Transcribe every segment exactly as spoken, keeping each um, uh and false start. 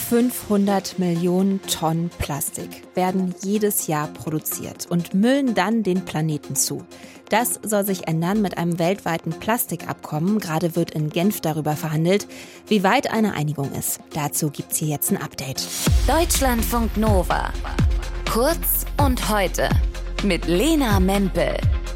fünfhundert Millionen Tonnen Plastik werden jedes Jahr produziert und müllen dann den Planeten zu. Das soll sich ändern mit einem weltweiten Plastikabkommen. Gerade wird in Genf darüber verhandelt, wie weit eine Einigung ist. Dazu gibt's hier jetzt ein Update. Deutschlandfunk Nova. Kurz und heute mit Lena Mempel.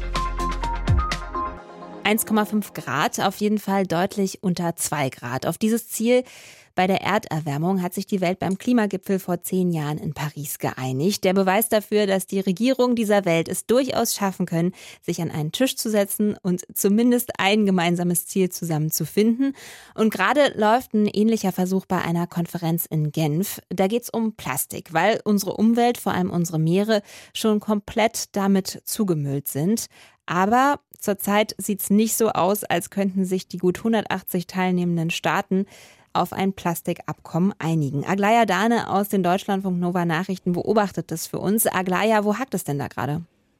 eins Komma fünf Grad, auf jeden Fall deutlich unter zwei Grad. Auf dieses Ziel bei der Erderwärmung hat sich die Welt beim Klimagipfel vor zehn Jahren in Paris geeinigt. Der Beweis dafür, dass die Regierungen dieser Welt es durchaus schaffen können, sich an einen Tisch zu setzen und zumindest ein gemeinsames Ziel zusammen zu finden. Und gerade läuft ein ähnlicher Versuch bei einer Konferenz in Genf. Da geht es um Plastik, weil unsere Umwelt, vor allem unsere Meere, schon komplett damit zugemüllt sind. Aber zurzeit sieht es nicht so aus, als könnten sich die gut hundertachtzig teilnehmenden Staaten auf ein Plastikabkommen einigen. Aglaya Dane aus den Deutschlandfunk Nova Nachrichten beobachtet das für uns. Aglaya, wo hakt es denn da gerade?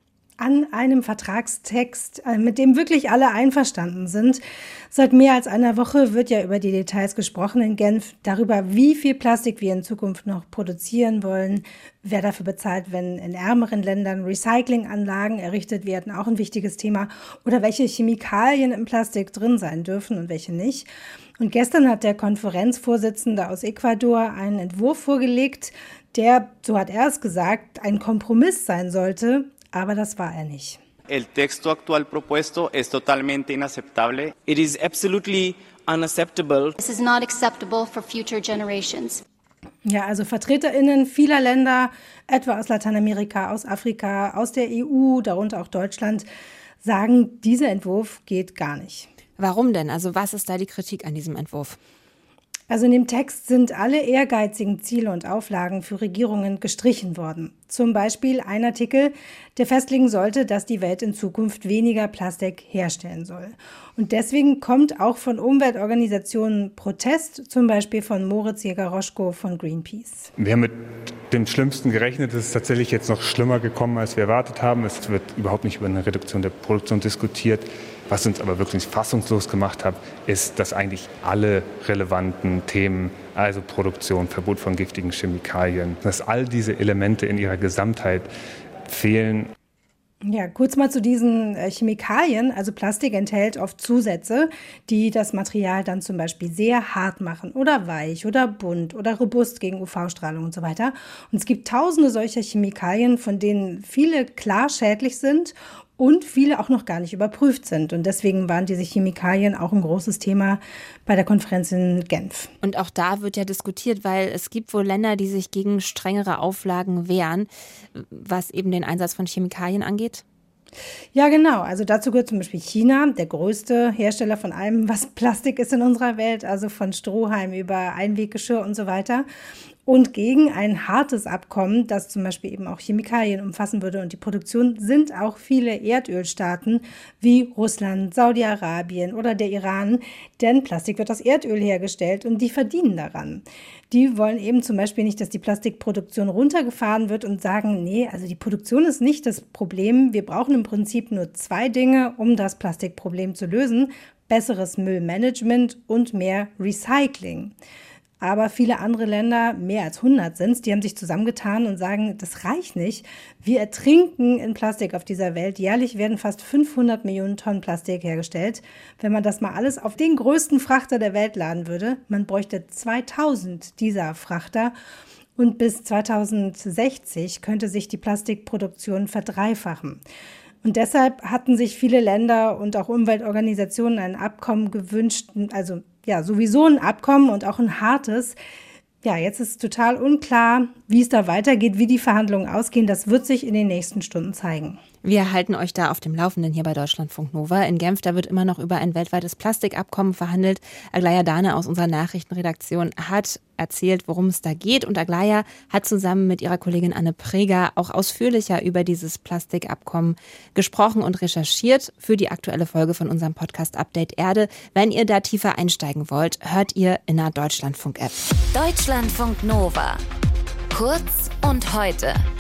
An einem Vertragstext, mit dem wirklich alle einverstanden sind. Seit mehr als einer Woche wird ja über die Details gesprochen in Genf, darüber, wie viel Plastik wir in Zukunft noch produzieren wollen, wer dafür bezahlt, wenn in ärmeren Ländern Recyclinganlagen errichtet werden, auch ein wichtiges Thema, oder welche Chemikalien im Plastik drin sein dürfen und welche nicht. Und gestern hat der Konferenzvorsitzende aus Ecuador einen Entwurf vorgelegt, der, so hat er es gesagt, ein Kompromiss sein sollte, aber das war er nicht. El texto actual propuesto es totalmente inaceptable. It is absolutely unacceptable. This is not acceptable for future generations. Ja, also VertreterInnen vieler Länder, etwa aus Lateinamerika, aus Afrika, aus der E U, darunter auch Deutschland, sagen, dieser Entwurf geht gar nicht. Warum denn? Also was ist da die Kritik an diesem Entwurf? Also in dem Text sind alle ehrgeizigen Ziele und Auflagen für Regierungen gestrichen worden. Zum Beispiel ein Artikel, der festlegen sollte, dass die Welt in Zukunft weniger Plastik herstellen soll. Und deswegen kommt auch von Umweltorganisationen Protest, zum Beispiel von Moritz Jäger-Roschko von Greenpeace. Wir haben mit dem Schlimmsten gerechnet. Es ist tatsächlich jetzt noch schlimmer gekommen, als wir erwartet haben. Es wird überhaupt nicht über eine Reduktion der Produktion diskutiert. Was uns aber wirklich fassungslos gemacht hat, ist, dass eigentlich alle relevanten Themen, also Produktion, Verbot von giftigen Chemikalien, dass all diese Elemente in ihrer Gesamtheit fehlen. Ja, kurz mal zu diesen Chemikalien. Also Plastik enthält oft Zusätze, die das Material dann zum Beispiel sehr hart machen oder weich oder bunt oder robust gegen U V-Strahlung und so weiter. Und es gibt tausende solcher Chemikalien, von denen viele klar schädlich sind und viele auch noch gar nicht überprüft sind. Und deswegen waren diese Chemikalien auch ein großes Thema bei der Konferenz in Genf. Und auch da wird ja diskutiert, weil es gibt wohl Länder, die sich gegen strengere Auflagen wehren, was eben den Einsatz von Chemikalien angeht. Ja, genau. Also dazu gehört zum Beispiel China, der größte Hersteller von allem, was Plastik ist in unserer Welt, also von Strohhalm über Einweggeschirr und so weiter. Und gegen ein hartes Abkommen, das zum Beispiel eben auch Chemikalien umfassen würde und die Produktion, sind auch viele Erdölstaaten wie Russland, Saudi-Arabien oder der Iran. Denn Plastik wird aus Erdöl hergestellt und die verdienen daran. Die wollen eben zum Beispiel nicht, dass die Plastikproduktion runtergefahren wird und sagen, nee, also die Produktion ist nicht das Problem. Wir brauchen im Prinzip nur zwei Dinge, um das Plastikproblem zu lösen. Besseres Müllmanagement und mehr Recycling. Aber viele andere Länder, mehr als hundert sind es, die haben sich zusammengetan und sagen, das reicht nicht. Wir ertrinken in Plastik auf dieser Welt. Jährlich werden fast fünfhundert Millionen Tonnen Plastik hergestellt. Wenn man das mal alles auf den größten Frachter der Welt laden würde, man bräuchte zweitausend dieser Frachter. Und bis zweitausendsechzig könnte sich die Plastikproduktion verdreifachen. Und deshalb hatten sich viele Länder und auch Umweltorganisationen ein Abkommen gewünscht, also ja, sowieso ein Abkommen und auch ein hartes. Ja, jetzt ist total unklar, wie es da weitergeht, wie die Verhandlungen ausgehen. Das wird sich in den nächsten Stunden zeigen. Wir halten euch da auf dem Laufenden hier bei Deutschlandfunk Nova. In Genf, da wird immer noch über ein weltweites Plastikabkommen verhandelt. Aglaya Dane aus unserer Nachrichtenredaktion hat erzählt, worum es da geht. Und Aglaya hat zusammen mit ihrer Kollegin Anne Preger auch ausführlicher über dieses Plastikabkommen gesprochen und recherchiert für die aktuelle Folge von unserem Podcast Update Erde. Wenn ihr da tiefer einsteigen wollt, hört ihr in der Deutschlandfunk-App. Deutschlandfunk Nova. Kurz und heute.